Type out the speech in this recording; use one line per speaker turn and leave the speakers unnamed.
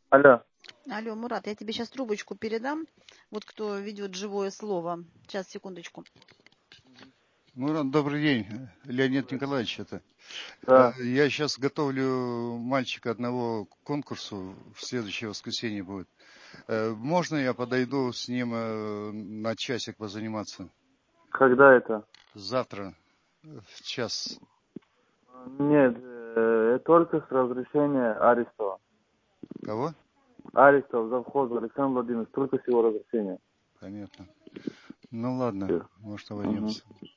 Алло.
Алло, Мурат, я тебе сейчас трубочку передам. Вот кто ведет живое слово. Сейчас, секундочку.
Мурат, добрый день. Леонид Николаевич это.
Да.
Я сейчас готовлю мальчика одного к конкурсу, в следующее воскресенье будет. Можно я подойду с ним на часик позаниматься?
Когда это?
Завтра в час.
Нет, только с разрешения Аристова.
Кого?
Аристов, завхоз, Александр Владимирович, только с его разрешения.
Понятно. Ну ладно,
Всё.
может
Мгм.
обойдемся.